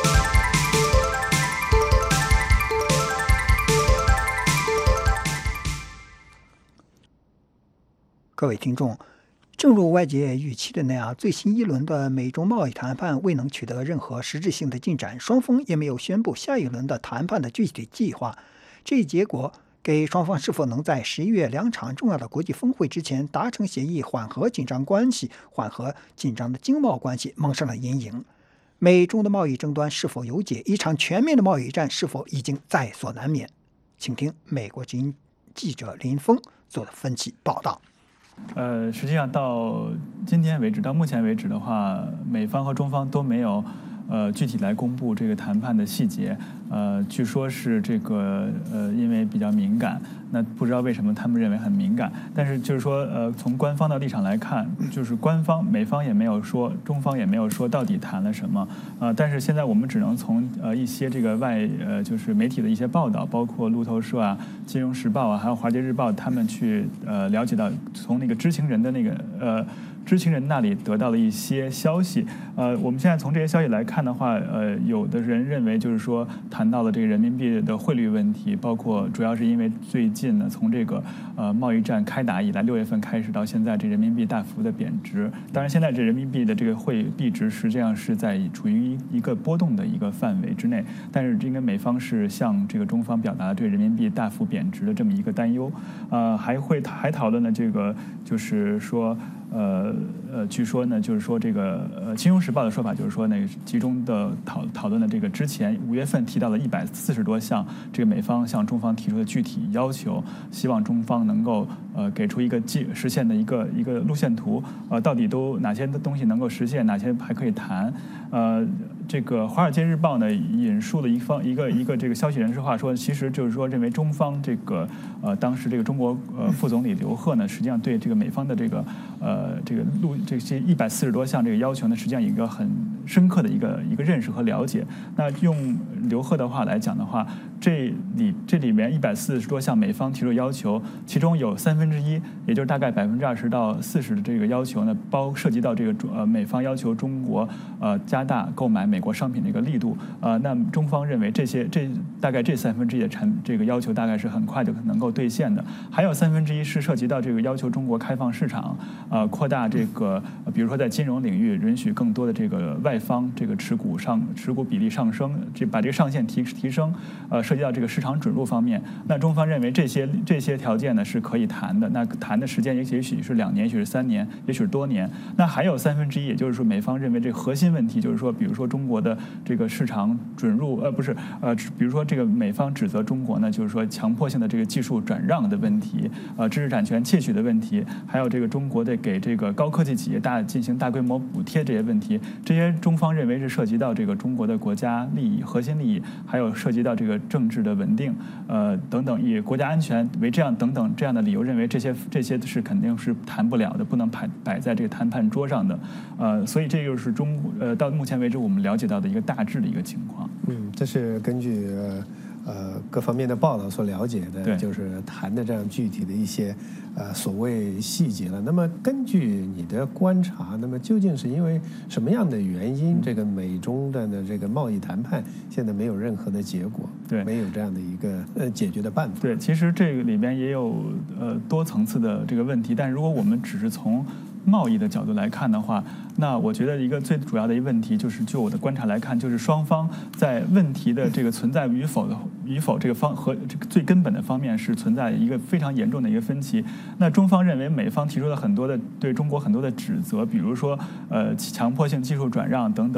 各位听众，正如外界预期的那样，最新一轮的美中贸易谈判未能取得任何实质性的进展，双方也没有宣布下一轮的谈判的具体计划。这一结果给双方是否能在11月2场重要的国际峰会之前达成协议，缓和紧张关系、缓和紧张的经贸关系蒙上了阴影。美中的贸易争端是否有解？一场全面的贸易战是否已经在所难免？请听美国之音记者林峰做的分析报道。 实际上到今天为止，到目前为止的话，美方和中方都没有具体来公布这个谈判的细节。据说是这个因为比较敏感，那不知道为什么他们认为很敏感。但是就是说从官方的立场来看，就是美方也没有说，中方也没有说到底谈了什么。但是现在我们只能从一些这个就是媒体的一些报道，包括路透社啊、金融时报啊，还有华尔街日报，他们去了解到，从那个知情人的那个知情人那里得到了一些消息。我们现在从这些消息来看的话，有的人认为就是说谈到了这个人民币的汇率问题，包括主要是因为最近呢，从这个贸易战开打以来，6月份开始到现在，这人民币大幅的贬值。当然，现在这人民币的这个汇币值实际上是在处于一个波动的一个范围之内，但是应该美方是向这个中方表达了对人民币大幅贬值的这么一个担忧。还讨论了这个，就是说。据说呢，就是说这个《金融时报》的说法就是说，集中的讨论了这个之前5月份提到了140多项这个美方向中方提出的具体要求，希望中方能够给出一个实现的一个路线图，到底都哪些东西能够实现，哪些还可以谈。这个《华尔街日报》呢引述了一个这个消息人士话说，其实就是说认为中方这个当时这个中国副总理刘鹤呢，实际上对这个美方的这些140多项这个要求呢，实际上有一个很深刻的一个认识和了解。那用刘鹤的话来讲的话，这里面140多项美方提出的要求，其中有1/3，也就是大概20%到40%的这个要求呢，涉及到这个美方要求中国加大购买美国商品的一个力度。那中方认为大概这1/3的这个要求大概是很快就能够兑现的。还有1/3是涉及到这个要求中国开放市场，扩大这个比如说在金融领域允许更多的这个外方这个持股比例上升，把这个上限提升。涉及到这个市场准入方面，那中方认为这些条件呢是可以谈的。那谈的时间也许是2年，也许是3年，也许是多年。那还有1/3，也就是说美方认为这个核心问题就是说，比如说中国的这个市场准入，比如说这个美方指责中国呢，就是说强迫性的这个技术转让的问题，知识产权窃取的问题，还有这个中国的给这个高科技企业进行大规模补贴这些问题，这些中方认为是涉及到这个中国的国家利益、核心利益，还有涉及到这个政治的稳定，等等，以国家安全为这样的理由，认为这些是肯定是谈不了的，不能摆在这个谈判桌上的。所以这就是到目前为止我们了解到的一个大致的一个情况。 这是根据各方面的报道所了解的，就是谈的这样具体的一些所谓细节了。那么根据你的观察，那么究竟是因为什么样的原因，这个美中的这个贸易谈判现在没有任何的结果，没有这样的一个解决的办法？ 对，其实这个里边也有多层次的这个问题，但如果我们只是从贸易的角度来看的话，那我觉得一个最主要的一个问题就是，就我的观察来看，就是双方在问题的这个存在与否这个和这个最根本的方面是存在一个非常严重的一个分歧。那中方认为美方提出了很多的对中国很多的指责，比如说强迫性技术转让等等，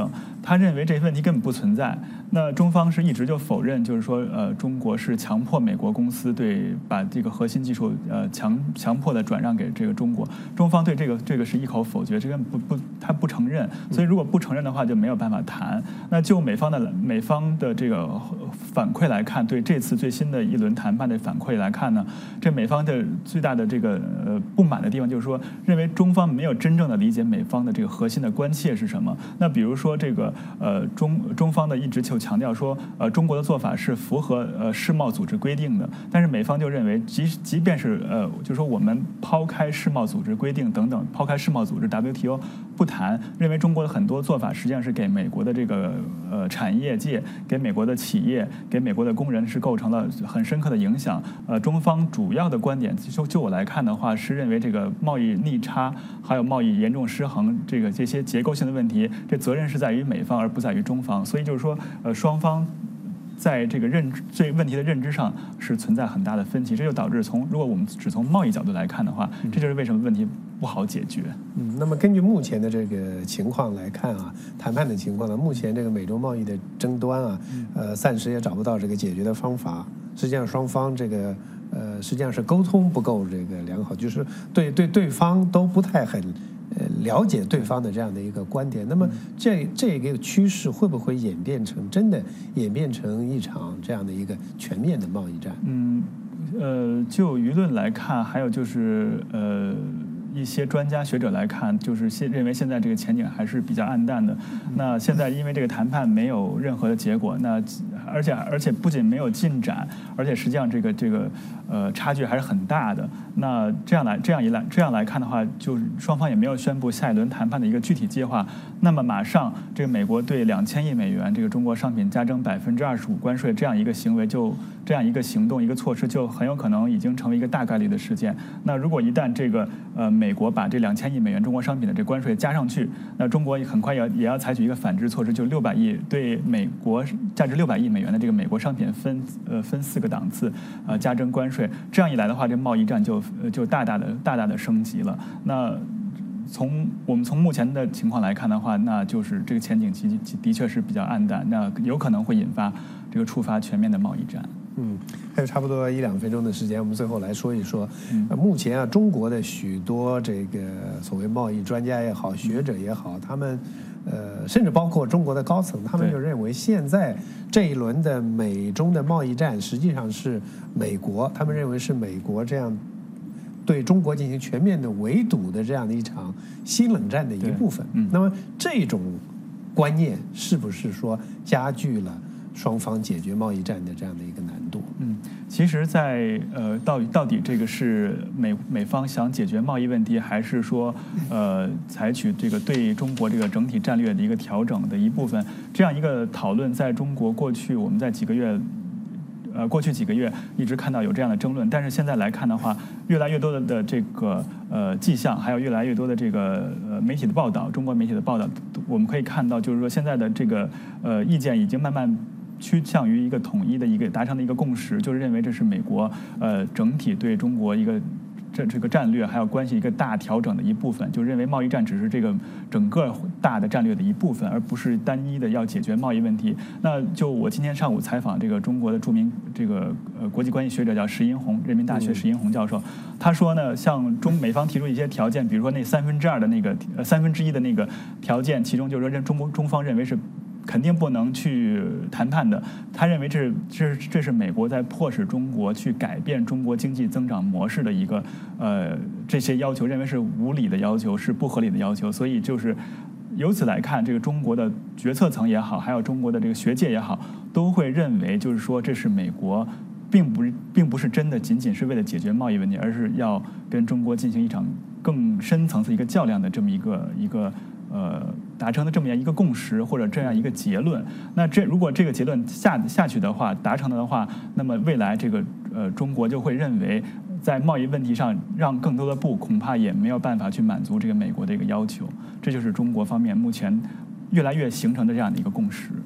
他认为这些问题根本不存在。那中方是一直就否认，就是说中国是强迫美国公司把这个核心技术强迫的转让给这个中国。中方对这个是一口否决，这个他不承认。所以如果不承认的话，就没有办法谈。那就美方的这个反馈来看，对这次最新的一轮谈判的反馈来看呢，这美方的最大的这个不满的地方就是说，认为中方没有真正的理解美方的这个核心的关切是什么。那比如说这个中方的一直就强调说，中国的做法是符合世贸组织规定的，但是美方就认为，即便是就是说我们抛开世贸组织规定等等，抛开世贸组织 WTO 不谈，认为中国的很多做法实际上是给美国的这个产业界、给美国的企业、给美国的工人是构成了很深刻的影响。中方主要的观点，就我来看的话，是认为这个贸易逆差还有贸易严重失衡这些结构性的问题，这责任是在于美方而不在于中方。所以就是说，双方在这个问题的认知上是存在很大的分歧，这就导致如果我们只从贸易角度来看的话，这就是为什么问题不好解决。 那么根据目前的这个情况来看啊，谈判的情况呢，目前这个美洲贸易的争端啊，暂时也找不到这个解决的方法。实际上双方这个实际上是沟通不够这个良好，就是对方都不太很了解对方的这样的一个观点。那么这个趋势会不会真的演变成一场这样的一个全面的贸易战？ 就舆论来看，还有就是一些专家学者来看，就是认为现在这个前景还是比较暗淡的。那现在因为这个谈判没有任何的结果，那而且不仅没有进展，而且实际上这个差距还是很大的。那这样来看的话，就是双方也没有宣布下一轮谈判的一个具体计划。那么马上这个美国对2000亿美元这个中国商品加征25%关税这样一个行为，这样一个行动一个措施，就很有可能已经成为一个大概率的事件。那如果一旦这个美国把这2000亿美元中国商品的这关税加上去，那中国很快也要采取一个反制措施，就600亿对美国价值600亿美元的这个美国商品分4个档次加征关税。这样一来的话，这贸易战就大大的升级了。那我们从目前的情况来看的话，那就是这个前景的确是比较暗淡，那有可能会触发全面的贸易战。 还有差不多1-2分钟的时间，我们最后来说一说，目前啊，中国的许多这个所谓贸易专家也好，学者也好，他们甚至包括中国的高层，他们就认为现在这一轮的美中的贸易战实际上是他们认为是美国这样对中国进行全面的围堵的这样的一场新冷战的一部分。那么这种观念是不是说加剧了双方解决贸易战的这样的一个难度？ 其实在到底这个是美方想解决贸易问题，还是说采取这个对中国这个整体战略的一个调整的一部分，这样一个讨论，在中国过去我们在过去几个月一直看到有这样的争论，但是现在来看的话，越来越多的这个迹象，还有越来越多的这个媒体的报道，中国媒体的报道，我们可以看到，就是说现在的这个意见已经慢慢趋向于一个统一的一个达成的一个共识，就是认为这是美国整体对中国一个这个战略还有关系一个大调整的一部分，就认为贸易战只是这个整个大的战略的一部分，而不是单一的要解决贸易问题。那就我今天上午采访这个中国的著名这个国际关系学者叫石英红，人民大学石英红教授，他说呢，像美方提出一些条件，比如说那1/3的那个1/3的那个条件，其中就是说中方认为是肯定不能去谈判的。他认为这是美国在迫使中国去改变中国经济增长模式的一个这些要求，认为是无理的要求，是不合理的要求。所以就是由此来看，这个中国的决策层也好，还有中国的这个学界也好，都会认为就是说这是美国并不是真的仅仅是为了解决贸易问题，而是要跟中国进行一场更深层次一个较量的这么一个达成的这么样一个共识或者这样一个结论。那如果这个结论下去的话，达成了的话，那么未来这个中国就会认为在贸易问题上让更多的步，恐怕也没有办法去满足这个美国的一个要求。这就是中国方面目前越来越形成的这样的一个共识。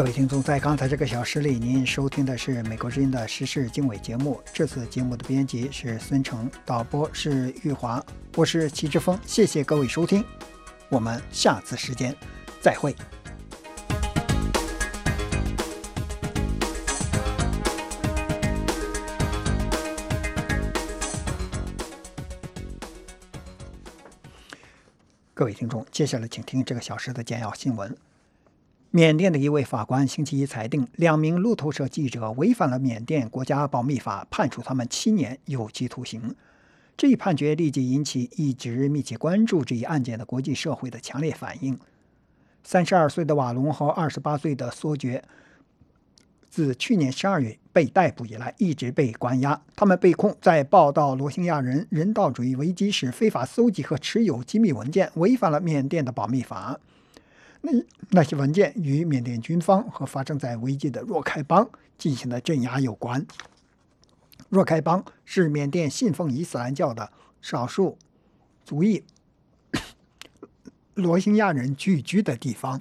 位听众，在刚才这个小时里，您收听的是美国之音的时事经纬节目。这次节目的编辑是孙成，导播是玉华，我是齐志峰。谢谢各位收听，我们下次时间再会。各位听众，接下来请听这个小时的简要新闻。缅甸的一位法官星期一裁定，2名路透社记者违反了缅甸国家保密法，判处他们7年有期徒刑。这一判决立即引起一直密切关注这一案件的国际社会的强烈反应。32岁的瓦隆和28岁的梭爵自去年12月被逮捕以来一直被关押，他们被控在报道罗兴亚人人道主义危机时非法搜集和持有机密文件，违反了缅甸的保密法。那些文件与缅甸军方和发生在危机的若开邦进行的镇压有关。若开邦是缅甸信奉伊斯兰教的少数族裔罗兴亚人聚居的地方。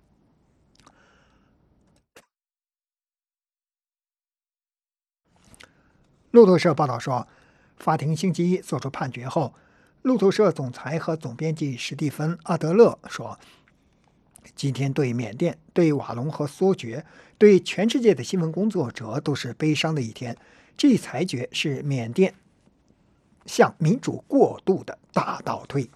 路透社报道说，法庭星期一作出判决后，路透社总裁和总编辑史蒂芬·阿德勒说，今天对缅甸、对瓦隆和梭爵、对全世界的新闻工作者都是悲伤的一天。这一裁决是缅甸向民主过渡的大倒退。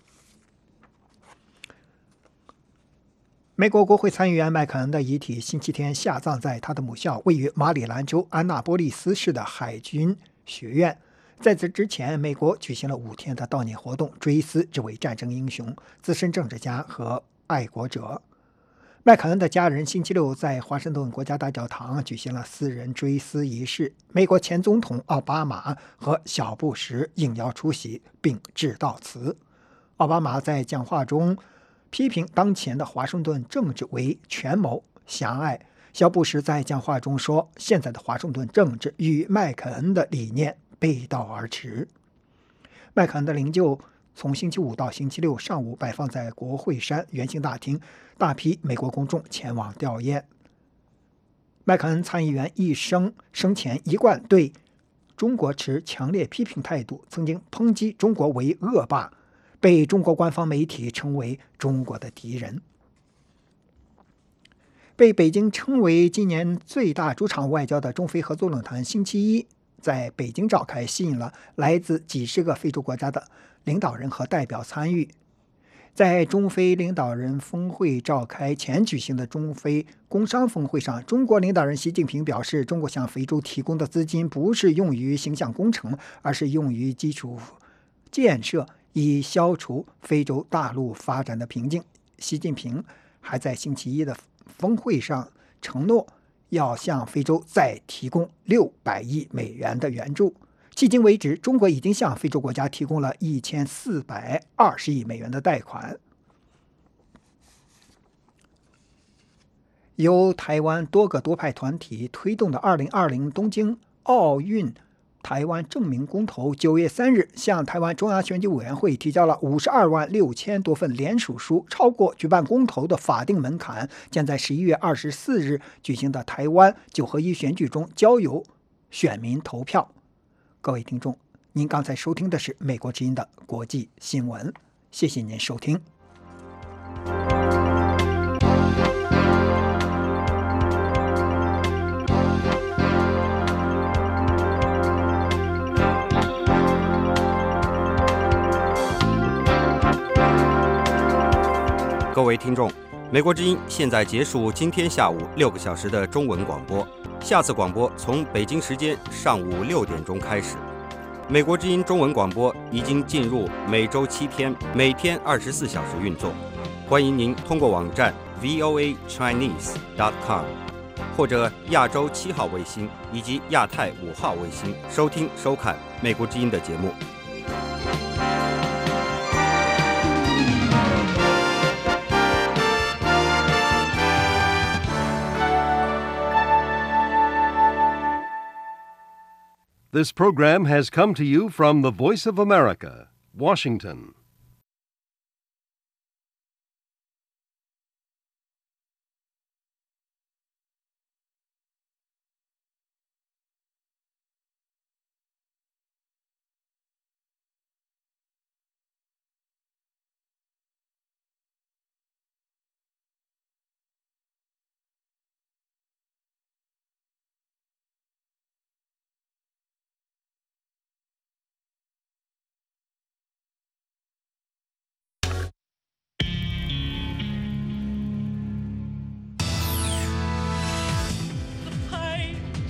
美国国会参议员麦肯恩的遗体星期天下葬在他的母校位于马里兰州安纳波利斯市的海军学院。在此之前，美国举行了5天的悼念活动，追思这位战争英雄、资深政治家和爱国者。麦肯恩的家人星期六在华盛顿国家大教堂举行了私人追思仪式，美国前总统奥巴马和小布什应邀出席并致悼词。奥巴马在讲话中批评当前的华盛顿政治为权谋狭隘，小布什在讲话中说，现在的华盛顿政治与麦肯恩的理念背道而驰。麦肯恩的灵柩从星期5到星期6上午摆放在国会山圆形大厅，大批美国公众前往吊唁。麦肯恩参议员一生前一贯对中国持强烈批评态度，曾经抨击中国为恶霸，被中国官方媒体称为中国的敌人。被北京称为今年最大主场外交的中非合作论坛星期一在北京召开，吸引了来自几十个非洲国家的领导人和代表参与。在中非领导人峰会召开前举行的中非工商峰会上，中国领导人习近平表示，中国向非洲提供的资金不是用于形象工程，而是用于基础建设，以消除非洲大陆发展的瓶颈。习近平还在星期一的峰会上承诺要向非洲再提供600亿美元的援助。迄今为止，中国已经向非洲国家提供了1420亿美元的贷款。由台湾多个多派团体推动的2020东京奥运台湾证明公投9月3日向台湾中央选举委员会提交了52万6千多份联署书，超过举办公投的法定门槛，将在11月24日举行的台湾9合1选举中交由选民投票。各位听众，您刚才收听的是美国之音的国际新闻，谢谢您收听。 各位听众，美国之音现在结束今天下午6个小时的中文广播，下次广播从北京时间上午6点钟开始。美国之音中文广播已经进入每周7天，每天24小时运作。欢迎您通过网站 voachinese.com 或者亚洲7号卫星以及亚太5号卫星收听收看美国之音的节目。 This program has come to you from the Voice of America, Washington.